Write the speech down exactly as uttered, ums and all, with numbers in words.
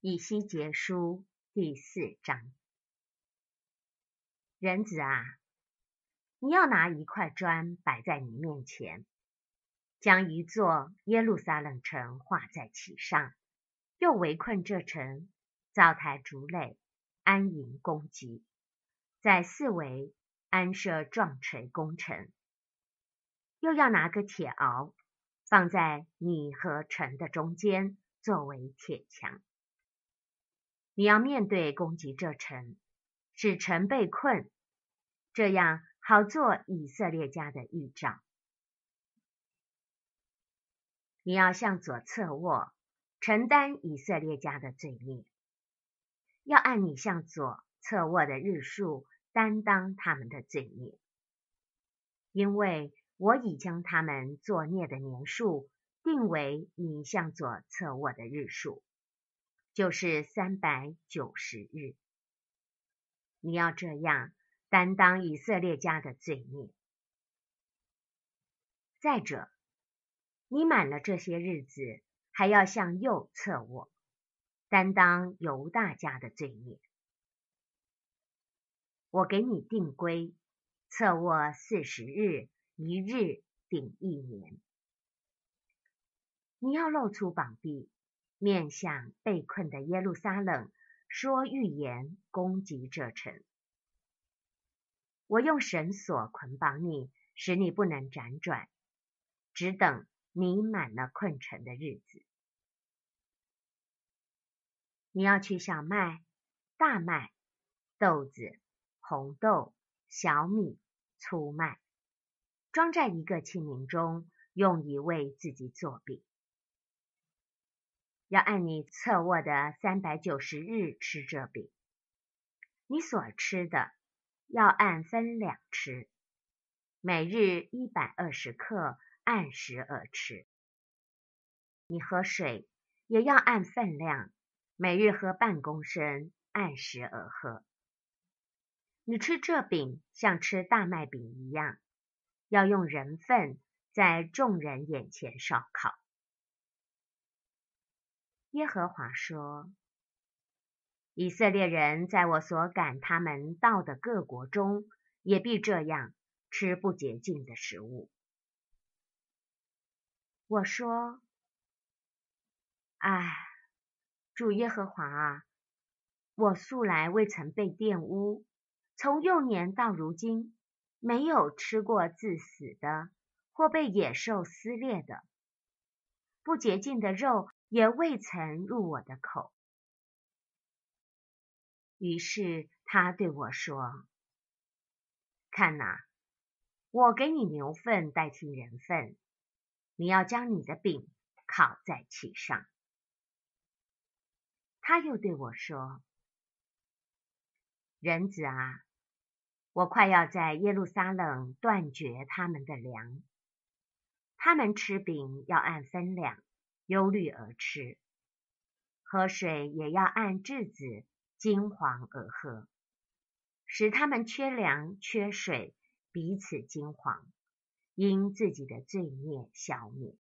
以西结书第四章。人子啊，你要拿一块砖摆在你面前，将一座耶路撒冷城画在其上，又围困这城，造台筑垒，安营攻击，在四围安设撞锤攻城。又要拿个铁鳌，放在你和城的中间，作为铁墙。你要面对攻击这城，使城被困，这样好做以色列家的预兆。你要向左侧卧，承担以色列家的罪孽，要按你向左侧卧的日数担当他们的罪孽，因为我已将他们作孽的年数定为你向左侧卧的日数，就是三百九十日。你要这样担当以色列家的罪孽。再者，你满了这些日子，还要向右侧卧，担当犹大家的罪孽。我给你定规，侧卧四十日，一日顶一年。你要露出膀臂，面向被困的耶路撒冷，说预言攻击这城。我用绳索捆绑你，使你不能辗转，只等你满了困城的日子。你要取小麦、大麦、豆子、红豆、小米、粗麦，装在一个器皿中，用以为自己做饼。要按你侧卧的三百九十日吃这饼。你所吃的要按分两吃，每日一百二十克，按时而吃。你喝水也要按分量，每日喝半公升，按时而喝。你吃这饼像吃大麦饼一样，要用人粪在众人眼前烧烤。耶和华说，以色列人在我所赶他们到的各国中，也必这样吃不洁净的食物。我说，唉，主耶和华啊，我素来未曾被玷污，从幼年到如今，没有吃过自死的，或被野兽撕裂的，不洁净的肉也未曾入我的口。于是他对我说，看哪，我给你牛粪代替人粪，你要将你的饼烤在其上。他又对我说，人子啊，我快要在耶路撒冷断绝他们的粮，他们吃饼要按分量，忧虑而吃，喝水也要按质子金黄而喝，使他们缺粮缺水，彼此金黄，因自己的罪孽消灭。